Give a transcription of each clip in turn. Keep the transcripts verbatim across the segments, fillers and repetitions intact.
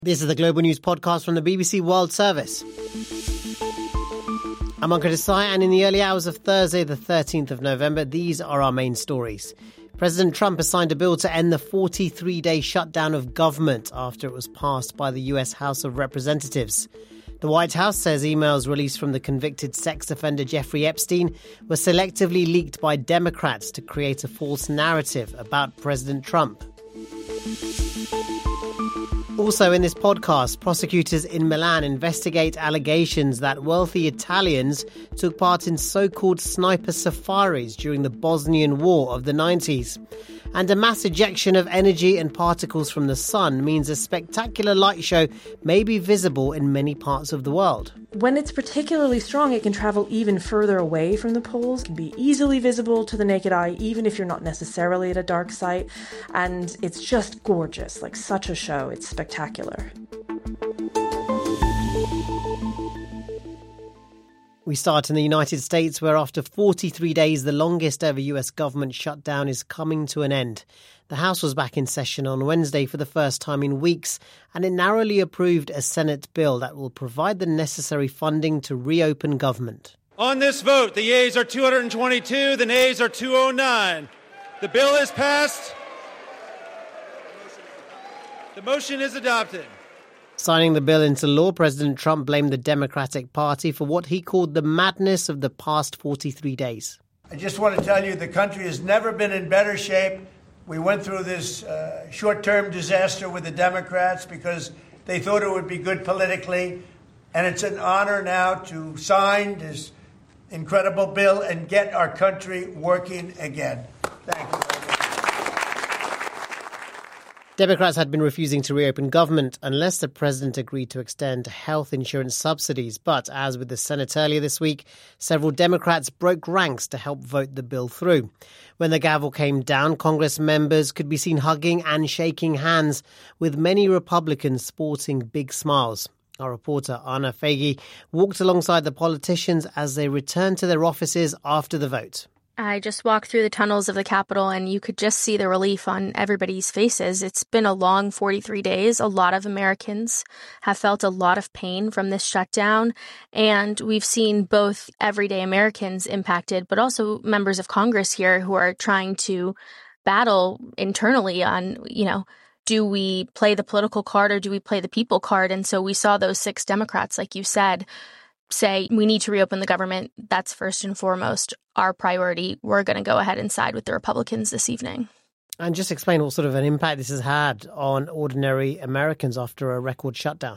This is the Global News Podcast from the B B C World Service. I'm Ankur Desai, and in the early hours of Thursday, the thirteenth of November, these are our main stories. President Trump has signed a bill to end the forty-three day shutdown of government after it was passed by the U S House of Representatives. The White House says emails released from the convicted sex offender Jeffrey Epstein were selectively leaked by Democrats to create a false narrative about President Trump. Also in this podcast, prosecutors in Milan investigate allegations that wealthy Italians took part in so-called sniper safaris during the Bosnian War of the nineties. And a mass ejection of energy and particles from the sun means a spectacular light show may be visible in many parts of the world. When it's particularly strong, it can travel even further away from the poles, can be easily visible to the naked eye, even if you're not necessarily at a dark site. And it's just gorgeous, like such a show. It's spectacular. We start in the United States, where after forty-three days, the longest ever U S government shutdown is coming to an end. The House was back in session on Wednesday for the first time in weeks, and it narrowly approved a Senate bill that will provide the necessary funding to reopen government. On this vote, the yeas are two hundred twenty-two, the nays are two hundred nine. The bill is passed. The motion is adopted. Signing the bill into law, President Trump blamed the Democratic Party for what he called the madness of the past forty-three days. I just want to tell you the country has never been in better shape. We went through this uh, short-term disaster with the Democrats because they thought it would be good politically. And it's an honor now to sign this incredible bill and get our country working again. Thank you very much. Democrats had been refusing to reopen government unless the president agreed to extend health insurance subsidies. But as with the Senate earlier this week, several Democrats broke ranks to help vote the bill through. When the gavel came down, Congress members could be seen hugging and shaking hands, with many Republicans sporting big smiles. Our reporter Anna Faggi walked alongside the politicians as they returned to their offices after the vote. I just walked through the tunnels of the Capitol and you could just see the relief on everybody's faces. It's been a long forty-three days. A lot of Americans have felt a lot of pain from this shutdown. And we've seen both everyday Americans impacted, but also members of Congress here who are trying to battle internally on, you know, do we play the political card or do we play the people card? And so we saw those six Democrats, like you said, say we need to reopen the government. That's first and foremost our priority. We're going to go ahead and side with the Republicans this evening. And just explain what sort of an impact this has had on ordinary Americans after a record shutdown.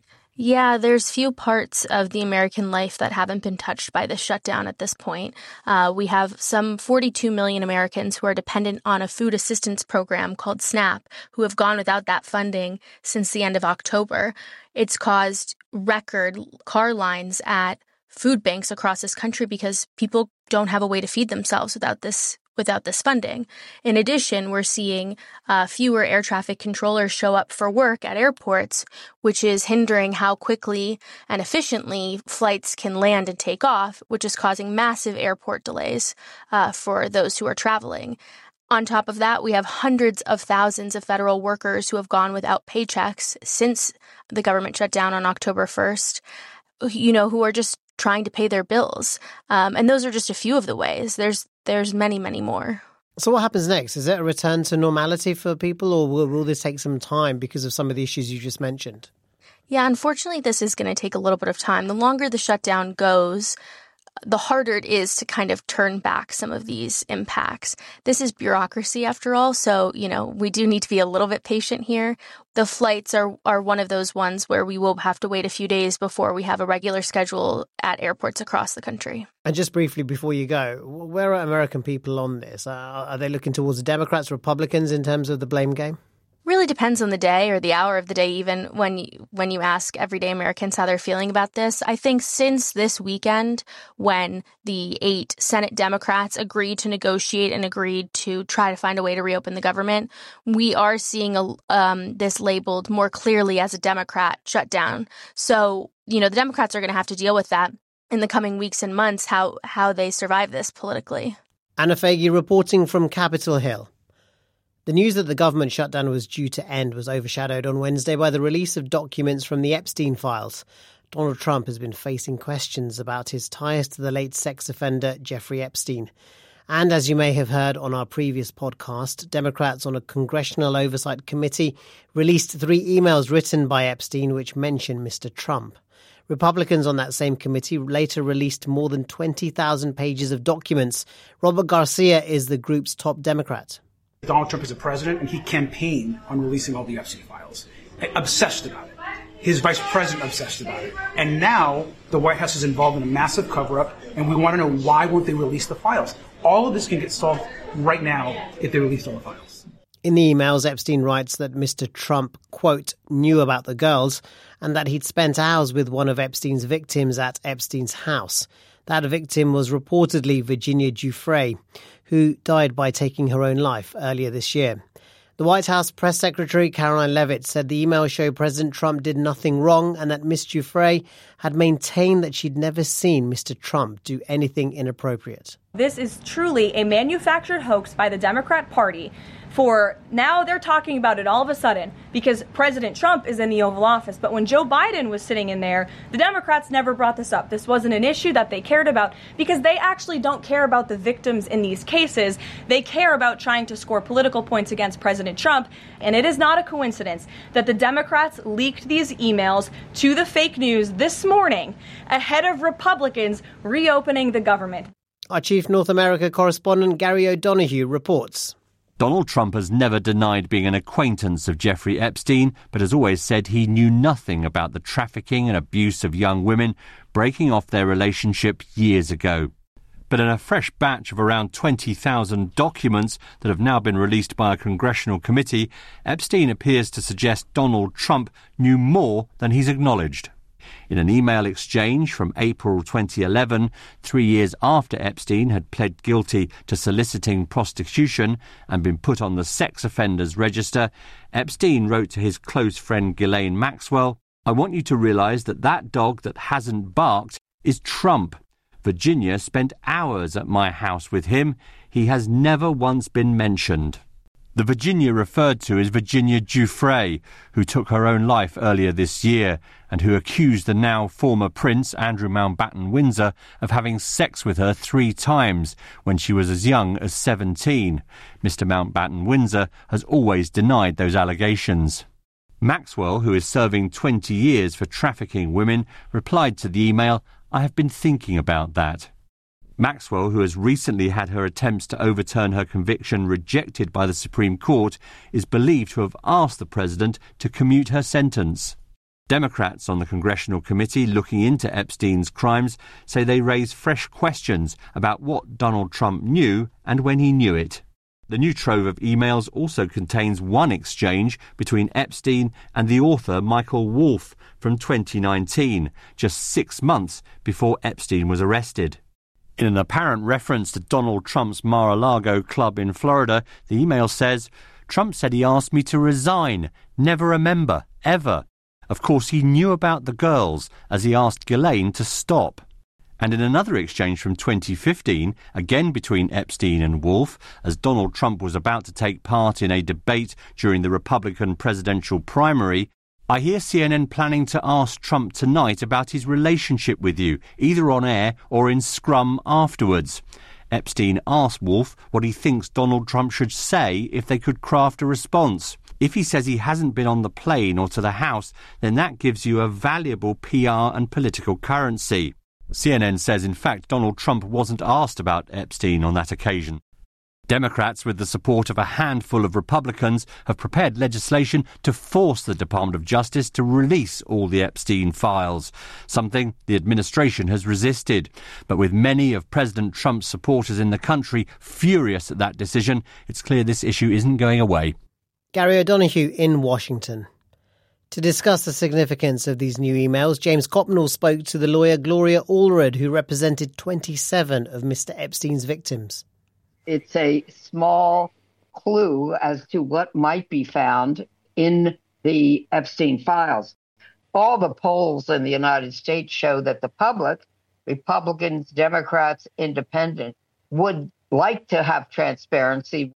Yeah, there's few parts of the American life that haven't been touched by this shutdown at this point. Uh, we have some forty-two million Americans who are dependent on a food assistance program called SNAP, who have gone without that funding since the end of October. It's caused record car lines at food banks across this country because people don't have a way to feed themselves without this without this funding. In addition, we're seeing uh, fewer air traffic controllers show up for work at airports, which is hindering how quickly and efficiently flights can land and take off, which is causing massive airport delays uh, for those who are traveling. On top of that, we have hundreds of thousands of federal workers who have gone without paychecks since the government shut down on October first, you know, who are just trying to pay their bills. Um, and those are just a few of the ways. There's there's many, many more. So what happens next? Is it a return to normality for people, or will, will this take some time because of some of the issues you just mentioned? Yeah, unfortunately, this is going to take a little bit of time. The longer the shutdown goes, the harder it is to kind of turn back some of these impacts. This is bureaucracy after all, so, you know, we do need to be a little bit patient here. The flights are, are one of those ones where we will have to wait a few days before we have a regular schedule at airports across the country. And just briefly before you go, where are American people on this? Uh, are they looking towards the Democrats, Republicans in terms of the blame game? Really depends on the day or the hour of the day, even when you, when you ask everyday Americans how they're feeling about this. I think since this weekend, when the eight Senate Democrats agreed to negotiate and agreed to try to find a way to reopen the government, we are seeing a, um, this labeled more clearly as a Democrat shutdown. So, you know, the Democrats are going to have to deal with that in the coming weeks and months, how, how they survive this politically. Anna Faggi reporting from Capitol Hill. The news that the government shutdown was due to end was overshadowed on Wednesday by the release of documents from the Epstein files. Donald Trump has been facing questions about his ties to the late sex offender Jeffrey Epstein. And as you may have heard on our previous podcast, Democrats on a Congressional Oversight Committee released three emails written by Epstein which mention Mister Trump. Republicans on that same committee later released more than twenty thousand pages of documents. Robert Garcia is the group's top Democrat. Donald Trump is a president, and he campaigned on releasing all the Epstein files. Obsessed about it. His vice president obsessed about it. And now the White House is involved in a massive cover-up, and we want to know why won't they release the files. All of this can get solved right now if they release all the files. In the emails, Epstein writes that Mister Trump, quote, knew about the girls and that he'd spent hours with one of Epstein's victims at Epstein's house. That victim was reportedly Virginia Giuffre, who died by taking her own life earlier this year. The White House press secretary Caroline Leavitt said the emails show President Trump did nothing wrong and that Miss Giuffre had maintained that she'd never seen Mister Trump do anything inappropriate. This is truly a manufactured hoax by the Democrat Party. For now they're talking about it all of a sudden because President Trump is in the Oval Office. But when Joe Biden was sitting in there, the Democrats never brought this up. This wasn't an issue that they cared about because they actually don't care about the victims in these cases. They care about trying to score political points against President Trump. And it is not a coincidence that the Democrats leaked these emails to the fake news this morning ahead of Republicans reopening the government. Our chief North America correspondent Gary O'Donoghue reports. Donald Trump has never denied being an acquaintance of Jeffrey Epstein, but has always said he knew nothing about the trafficking and abuse of young women, breaking off their relationship years ago. But in a fresh batch of around twenty thousand documents that have now been released by a congressional committee, Epstein appears to suggest Donald Trump knew more than he's acknowledged. In an email exchange from April twenty eleven, three years after Epstein had pled guilty to soliciting prostitution and been put on the sex offenders register, Epstein wrote to his close friend Ghislaine Maxwell, "I want you to realize that that dog that hasn't barked is Trump. Virginia spent hours at my house with him. He has never once been mentioned." The Virginia referred to is Virginia Giuffre, who took her own life earlier this year and who accused the now former Prince, Andrew Mountbatten Windsor, of having sex with her three times when she was as young as seventeen. Mister Mountbatten Windsor has always denied those allegations. Maxwell, who is serving twenty years for trafficking women, replied to the email, "I have been thinking about that." Maxwell, who has recently had her attempts to overturn her conviction rejected by the Supreme Court, is believed to have asked the president to commute her sentence. Democrats on the congressional committee looking into Epstein's crimes say they raise fresh questions about what Donald Trump knew and when he knew it. The new trove of emails also contains one exchange between Epstein and the author Michael Wolff from twenty nineteen, just six months before Epstein was arrested. In an apparent reference to Donald Trump's Mar-a-Lago club in Florida, the email says, "Trump said he asked me to resign, never remember, ever. Of course, he knew about the girls, as he asked Ghislaine to stop." And in another exchange from twenty fifteen, again between Epstein and Wolff, as Donald Trump was about to take part in a debate during the Republican presidential primary, "I hear C N N planning to ask Trump tonight about his relationship with you, either on air or in scrum afterwards." Epstein asked Wolff what he thinks Donald Trump should say if they could craft a response. If he says he hasn't been on the plane or to the House, then that gives you a valuable P R and political currency. C N N says, in fact, Donald Trump wasn't asked about Epstein on that occasion. Democrats, with the support of a handful of Republicans, have prepared legislation to force the Department of Justice to release all the Epstein files, something the administration has resisted. But with many of President Trump's supporters in the country furious at that decision, it's clear this issue isn't going away. Gary O'Donoghue in Washington. To discuss the significance of these new emails, James Copnall spoke to the lawyer Gloria Allred, who represented twenty-seven of Mister Epstein's victims. It's a small clue as to what might be found in the Epstein files. All the polls in the United States show that the public, Republicans, Democrats, Independents, would like to have transparency.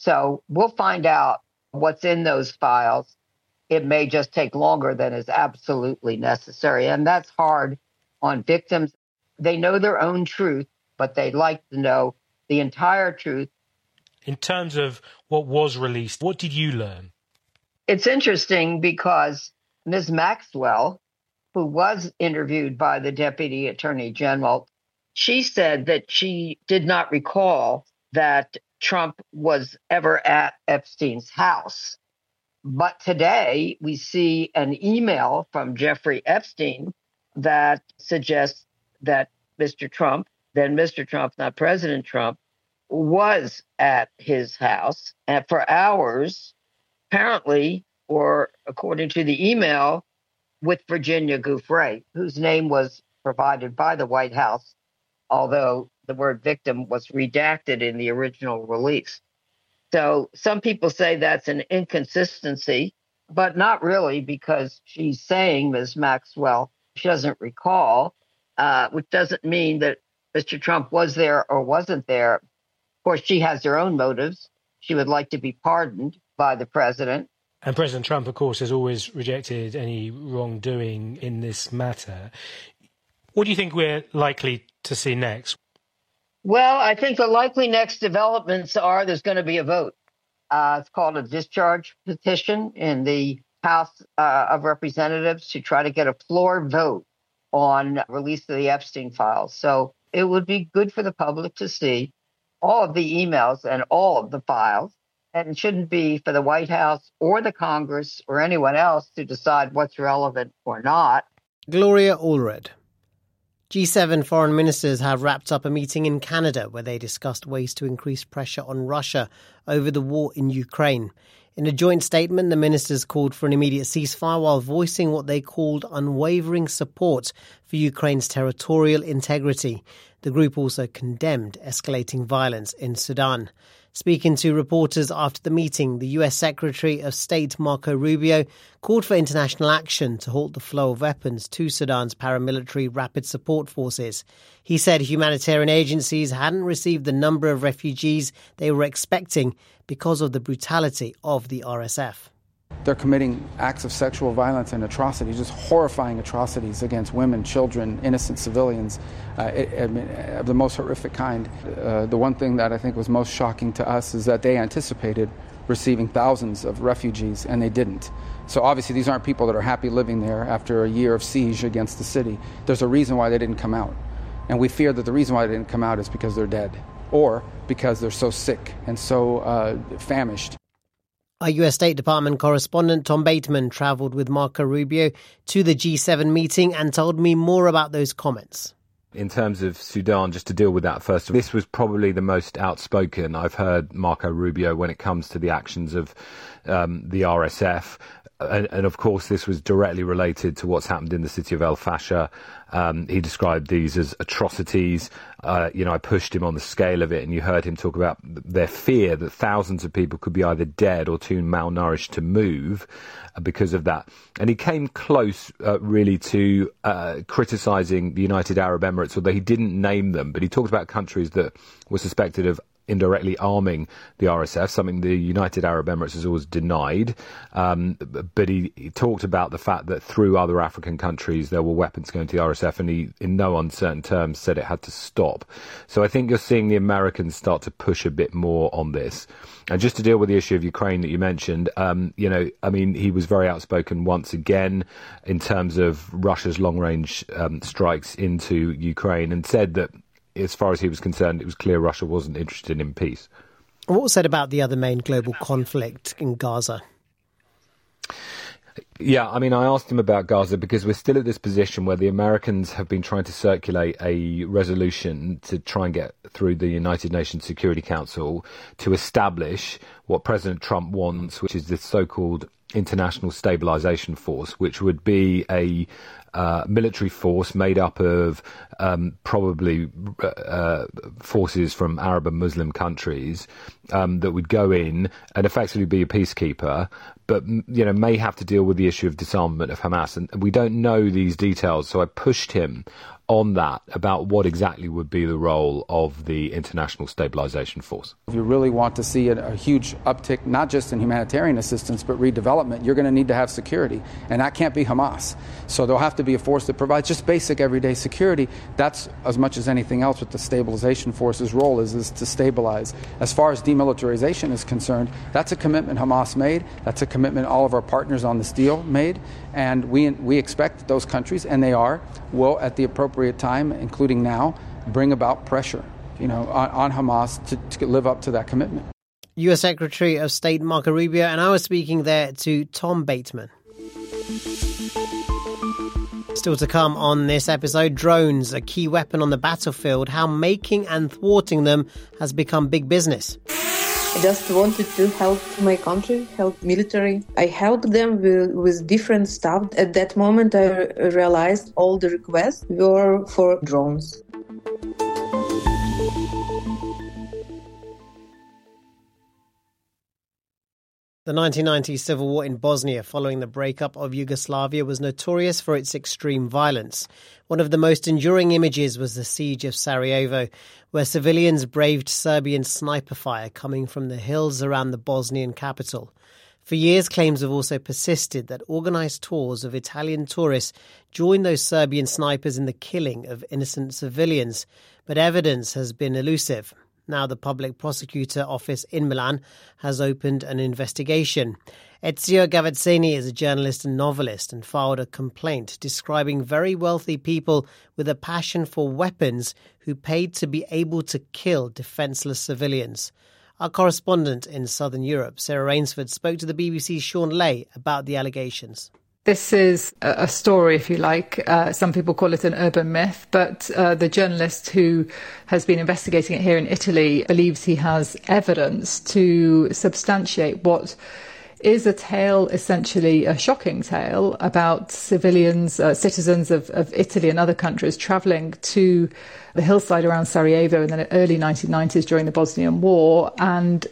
So we'll find out what's in those files. It may just take longer than is absolutely necessary. And that's hard on victims. They know their own truth, but they'd like to know the entire truth. In terms of what was released, what did you learn? It's interesting because Miz Maxwell, who was interviewed by the Deputy Attorney General, she said that she did not recall that Trump was ever at Epstein's house. But today we see an email from Jeffrey Epstein that suggests that Mister Trump, then Mister Trump, not President Trump, was at his house and for hours, apparently, or according to the email, with Virginia Giuffre, whose name was provided by the White House, although the word victim was redacted in the original release. So some people say that's an inconsistency, but not really, because she's saying, Miz Maxwell, she doesn't recall, uh, which doesn't mean that Mister Trump was there or wasn't there. Of course, she has her own motives. She would like to be pardoned by the president. And President Trump, of course, has always rejected any wrongdoing in this matter. What do you think we're likely to see next? Well, I think the likely next developments are there's going to be a vote. Uh, it's called a discharge petition in the House uh, of Representatives to try to get a floor vote on release of the Epstein files. So it would be good for the public to see all of the emails and all of the files. And it shouldn't be for the White House or the Congress or anyone else to decide what's relevant or not. Gloria Allred. G seven foreign ministers have wrapped up a meeting in Canada where they discussed ways to increase pressure on Russia over the war in Ukraine. In a joint statement, the ministers called for an immediate ceasefire while voicing what they called unwavering support for Ukraine's territorial integrity. The group also condemned escalating violence in Sudan. Speaking to reporters after the meeting, the U S Secretary of State Marco Rubio called for international action to halt the flow of weapons to Sudan's paramilitary rapid support forces. He said humanitarian agencies hadn't received the number of refugees they were expecting because of the brutality of the R S F. They're committing acts of sexual violence and atrocities, just horrifying atrocities against women, children, innocent civilians, uh, it, I mean, of the most horrific kind. Uh, the one thing that I think was most shocking to us is that they anticipated receiving thousands of refugees, and they didn't. So obviously these aren't people that are happy living there after a year of siege against the city. There's a reason why they didn't come out. And we fear that the reason why they didn't come out is because they're dead, or because they're so sick and so uh, famished. Our U S State Department correspondent Tom Bateman travelled with Marco Rubio to the G seven meeting and told me more about those comments. In terms of Sudan, just to deal with that first, this was probably the most outspoken I've heard Marco Rubio when it comes to the actions of um, the R S F. And, and of course, this was directly related to what's happened in the city of El Fasher. Um, he described these as atrocities. Uh, you know, I pushed him on the scale of it, and you heard him talk about their fear that thousands of people could be either dead or too malnourished to move because of that. And he came close, uh, really, to uh, criticising the United Arab Emirates, although he didn't name them. But he talked about countries that were suspected of indirectly arming the R S F, something the United Arab Emirates has always denied. Um, but he, he talked about the fact that through other African countries there were weapons going to the R S F, and he, in no uncertain terms, said it had to stop. So I think you're seeing the Americans start to push a bit more on this. And just to deal with the issue of Ukraine that you mentioned, um, you know, I mean, he was very outspoken once again in terms of Russia's long-range um, strikes into Ukraine, and said that as far as he was concerned, it was clear Russia wasn't interested in peace. What was said about the other main global conflict in Gaza? Yeah, I mean, I asked him about Gaza because we're still at this position where the Americans have been trying to circulate a resolution to try and get through the United Nations Security Council to establish what President Trump wants, which is this so-called International Stabilization Force, which would be a uh, military force made up of um, probably uh, forces from Arab and Muslim countries um, that would go in and effectively be a peacekeeper, but you know may have to deal with the issue of disarmament of Hamas. And we don't know these details, so I pushed him on that about what exactly would be the role of the International Stabilization Force. If you really want to see a, a huge uptick, not just in humanitarian assistance, but redevelopment, you're going to need to have security. And that can't be Hamas. So there'll have to be a force that provides just basic everyday security. That's, as much as anything else, what the Stabilization Force's role is, is to stabilize. As far as demilitarization is concerned, that's a commitment Hamas made. That's a commitment all of our partners on this deal made. And we, we expect that those countries, and they are, will at the appropriate time, including now, bring about pressure, you know, on, on Hamas to, to live up to that commitment. U S Secretary of State Marco Rubio, and I was speaking there to Tom Bateman. Still to come on this episode, drones, a key weapon on the battlefield, how making and thwarting them has become big business. I just wanted to help my country, help military. I helped them with, with different stuff. At that moment, I realized all the requests were for drones. The nineteen ninety civil war in Bosnia following the breakup of Yugoslavia was notorious for its extreme violence. One of the most enduring images was the siege of Sarajevo, where civilians braved Serbian sniper fire coming from the hills around the Bosnian capital. For years, claims have also persisted that organised tours of Italian tourists joined those Serbian snipers in the killing of innocent civilians, but evidence has been elusive. Now the public prosecutor office in Milan has opened an investigation. Ezio Gavazzini is a journalist and novelist and filed a complaint describing very wealthy people with a passion for weapons who paid to be able to kill defenceless civilians. Our correspondent in Southern Europe, Sarah Rainsford, spoke to the B B C's Sean Lay about the allegations. This is a story, if you like. Uh, some people call it an urban myth, but uh, the journalist who has been investigating it here in Italy believes he has evidence to substantiate what is a tale, essentially a shocking tale, about civilians, uh, citizens of, of Italy and other countries travelling to the hillside around Sarajevo in the early nineteen nineties during the Bosnian War and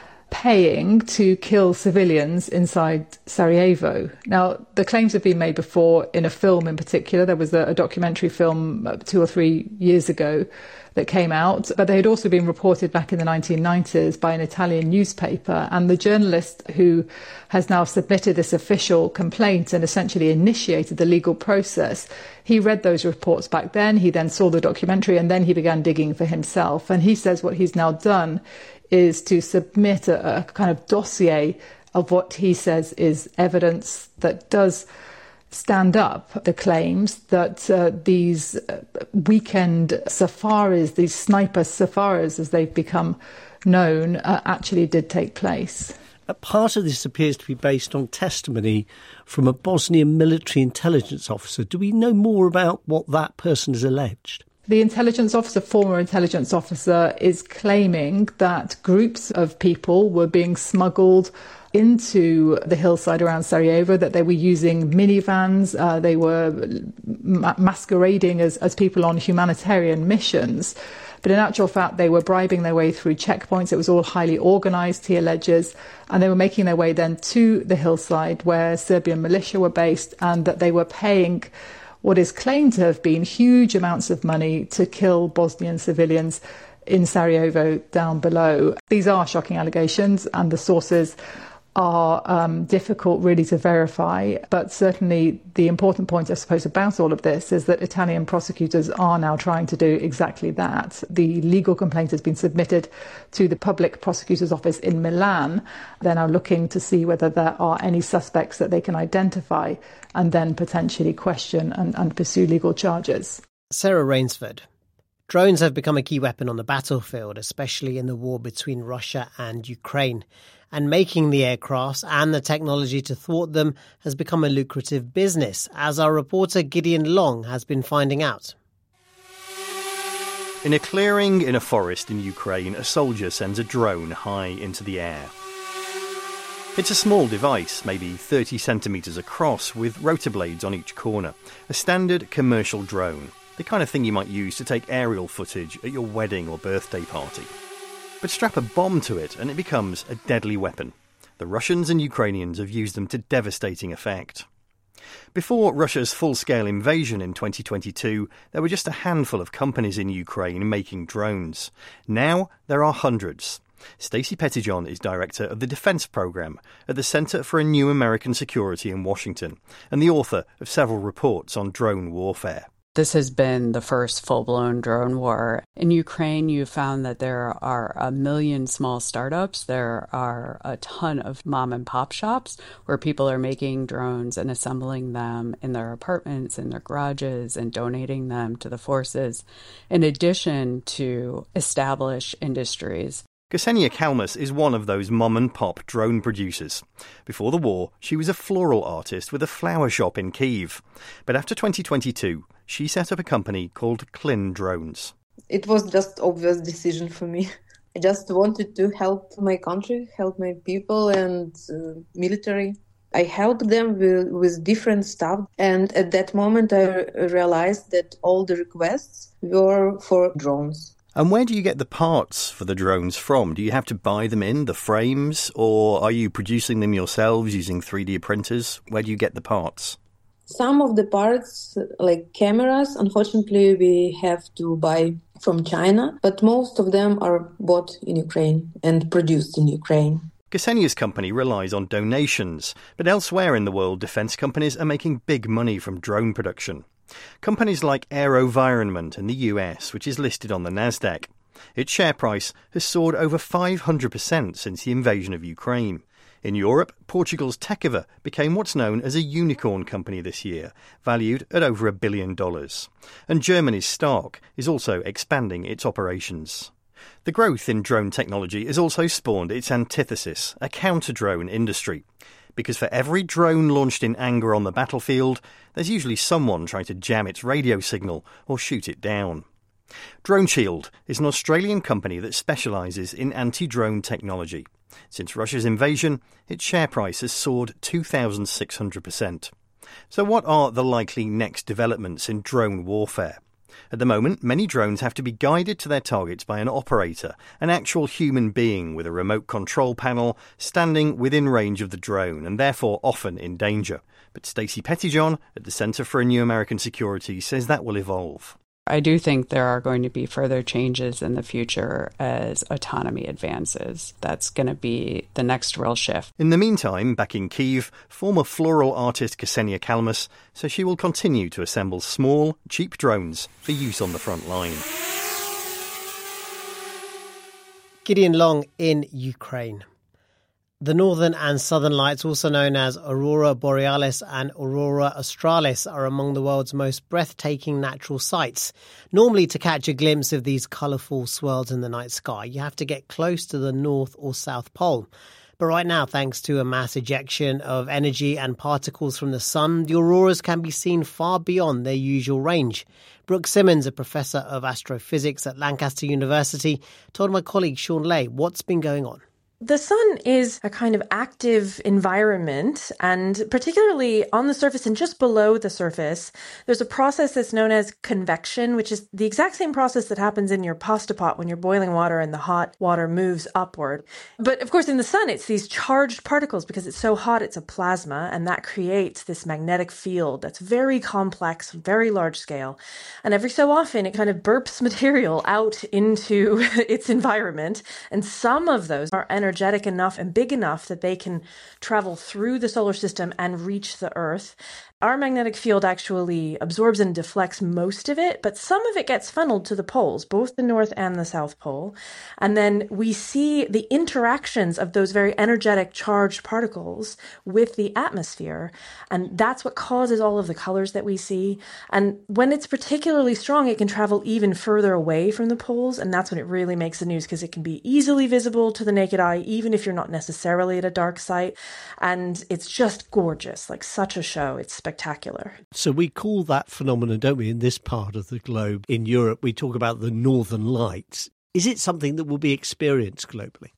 paying to kill civilians inside Sarajevo. Now, the claims have been made before in a film in particular. There was a, a documentary film two or three years ago that came out, but they had also been reported back in the nineteen nineties by an Italian newspaper. And the journalist who has now submitted this official complaint and essentially initiated the legal process, he read those reports back then, he then saw the documentary, and then he began digging for himself. And he says what he's now done is to submit a, a kind of dossier of what he says is evidence that does stand up the claims that uh, these uh, weekend safaris, these sniper safaris as they've become known, uh, actually did take place. A part of this appears to be based on testimony from a Bosnian military intelligence officer. Do we know more about what that person has alleged? The intelligence officer, former intelligence officer, is claiming that groups of people were being smuggled into the hillside around Sarajevo, that they were using minivans, uh, they were ma- masquerading as, as people on humanitarian missions. But in actual fact, they were bribing their way through checkpoints. It was all highly organised, he alleges, and they were making their way then to the hillside where Serbian militia were based, and that they were paying what is claimed to have been huge amounts of money to kill Bosnian civilians in Sarajevo down below. These are shocking allegations, and the sources are um, difficult really to verify. But certainly the important point, I suppose, about all of this is that Italian prosecutors are now trying to do exactly that. The legal complaint has been submitted to the public prosecutor's office in Milan. They're now looking to see whether there are any suspects that they can identify and then potentially question and, and pursue legal charges. Sarah Rainsford. Drones have become a key weapon on the battlefield, especially in the war between Russia and Ukraine. And making the aircrafts and the technology to thwart them has become a lucrative business, as our reporter Gideon Long has been finding out. In a clearing in a forest in Ukraine, a soldier sends a drone high into the air. It's a small device, maybe thirty centimetres across, with rotor blades on each corner. A standard commercial drone, the kind of thing you might use to take aerial footage at your wedding or birthday party. But strap a bomb to it and it becomes a deadly weapon. The Russians and Ukrainians have used them to devastating effect. Before Russia's full-scale invasion in twenty twenty-two, there were just a handful of companies in Ukraine making drones. Now there are hundreds. Stacey Pettyjohn is director of the Defense Program at the Center for a New American Security in Washington and the author of several reports on drone warfare. This has been the first full-blown drone war. In Ukraine, you found that there are a million small startups. There are a ton of mom-and-pop shops where people are making drones and assembling them in their apartments, in their garages, and donating them to the forces, in addition to established industries. Ksenia Kalmus is one of those mom-and-pop drone producers. Before the war, she was a floral artist with a flower shop in Kyiv. But after twenty twenty-two, she set up a company called Klin Drones. It was just obvious decision for me. I just wanted to help my country, help my people and uh, military. I helped them with, with different stuff. And at that moment, I realized that all the requests were for drones. And where do you get the parts for the drones from? Do you have to buy them in, the frames, or are you producing them yourselves using three D printers? Where do you get the parts? Some of the parts, like cameras, unfortunately, we have to buy from China, but most of them are bought in Ukraine and produced in Ukraine. Ksenia's company relies on donations, but elsewhere in the world, defence companies are making big money from drone production. Companies like AeroVironment in the U S, which is listed on the Nasdaq. Its share price has soared over five hundred percent since the invasion of Ukraine. In Europe, Portugal's Tekova became what's known as a unicorn company this year, valued at over a billion dollars. And Germany's Stark is also expanding its operations. The growth in drone technology has also spawned its antithesis, a counter-drone industry. Because for every drone launched in anger on the battlefield, there's usually someone trying to jam its radio signal or shoot it down. DroneShield is an Australian company that specialises in anti-drone technology. Since Russia's invasion, its share price has soared two thousand six hundred percent. So what are the likely next developments in drone warfare? At the moment, many drones have to be guided to their targets by an operator, an actual human being with a remote control panel standing within range of the drone and therefore often in danger. But Stacey Pettyjohn at the Center for a New American Security says that will evolve. I do think there are going to be further changes in the future as autonomy advances. That's going to be the next real shift. In the meantime, back in Kyiv, former floral artist Ksenia Kalmus says she will continue to assemble small, cheap drones for use on the front line. Gideon Long in Ukraine. The northern and southern lights, also known as Aurora Borealis and Aurora Australis, are among the world's most breathtaking natural sights. Normally, to catch a glimpse of these colourful swirls in the night sky, you have to get close to the North or South Pole. But right now, thanks to a mass ejection of energy and particles from the sun, the auroras can be seen far beyond their usual range. Brooke Simmons, a professor of astrophysics at Lancaster University, told my colleague Sean Lay what's been going on. The sun is a kind of active environment, and particularly on the surface and just below the surface, there's a process that's known as convection, which is the exact same process that happens in your pasta pot when you're boiling water and the hot water moves upward. But of course, in the sun, it's these charged particles because it's so hot, it's a plasma, and that creates this magnetic field that's very complex, very large scale. And every so often, it kind of burps material out into its environment, and some of those are energetic energetic enough and big enough that they can travel through the solar system and reach the Earth. Our magnetic field actually absorbs and deflects most of it, but some of it gets funneled to the poles, both the North and the South Pole. And then we see the interactions of those very energetic charged particles with the atmosphere. And that's what causes all of the colors that we see. And when it's particularly strong, it can travel even further away from the poles. And that's when it really makes the news, because it can be easily visible to the naked eye, even if you're not necessarily at a dark site. And it's just gorgeous, like such a show. It's spectacular. Spectacular. So we call that phenomenon, don't we, in this part of the globe? In Europe, we talk about the Northern Lights. Is it something that will be experienced globally?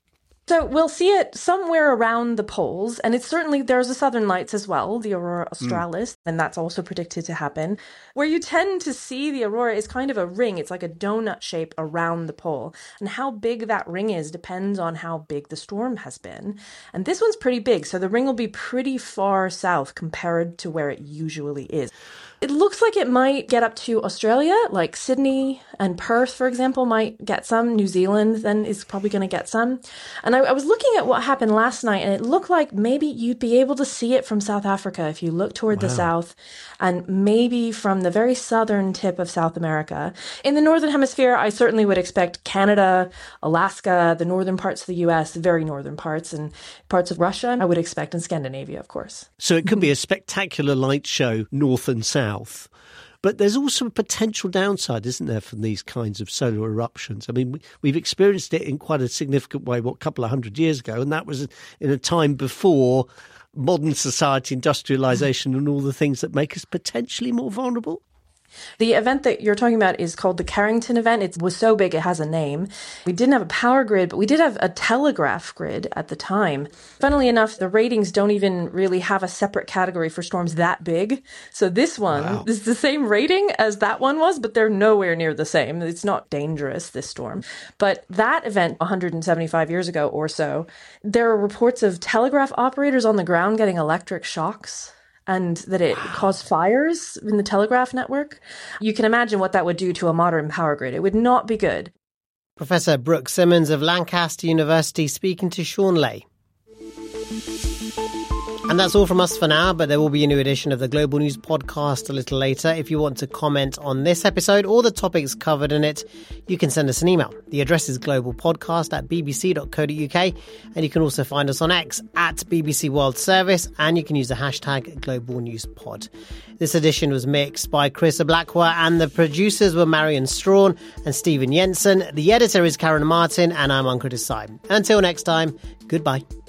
So we'll see it somewhere around the poles, and it's certainly, there's the southern lights as well, the aurora australis, mm. and that's also predicted to happen. Where you tend to see the aurora is kind of a ring. It's like a donut shape around the pole, and how big that ring is depends on how big the storm has been. And this one's pretty big, so the ring will be pretty far south compared to where it usually is. It looks like it might get up to Australia, like Sydney and Perth, for example, might get some. New Zealand then is probably going to get some. And I, I was looking at what happened last night, and it looked like maybe you'd be able to see it from South Africa if you look toward wow. the south, and maybe from the very southern tip of South America. In the northern hemisphere, I certainly would expect Canada, Alaska, the northern parts of the U S, very northern parts, and parts of Russia, I would expect in Scandinavia, of course. So it could be a spectacular light show, north and south. But there's also a potential downside, isn't there, from these kinds of solar eruptions? I mean, we, we've experienced it in quite a significant way, what, a couple of hundred years ago, and that was in a time before modern society, industrialization, and all the things that make us potentially more vulnerable. The event that you're talking about is called the Carrington event. It was so big it has a name. We didn't have a power grid, but we did have a telegraph grid at the time. Funnily enough, the ratings don't even really have a separate category for storms that big. So this one wow. is the same rating as that one was, but they're nowhere near the same. It's not dangerous, this storm. But that event, one hundred seventy-five years ago or so, there are reports of telegraph operators on the ground getting electric shocks, and that it wow. caused fires in the telegraph network. You can imagine what that would do to a modern power grid. It would not be good. Professor Brooke Simmons of Lancaster University speaking to Sean Lay. And that's all from us for now, but there will be a new edition of the Global News podcast a little later. If you want to comment on this episode or the topics covered in it, you can send us an email. The address is globalpodcast at bbc dot co dot uk, and you can also find us on X at B B C World Service, and you can use the hashtag Global News Pod. This edition was mixed by Chris Blackwell, and the producers were Marion Strawn and Stephen Jensen. The editor is Karen Martin, and I'm Ankur Desai. Until next time, goodbye.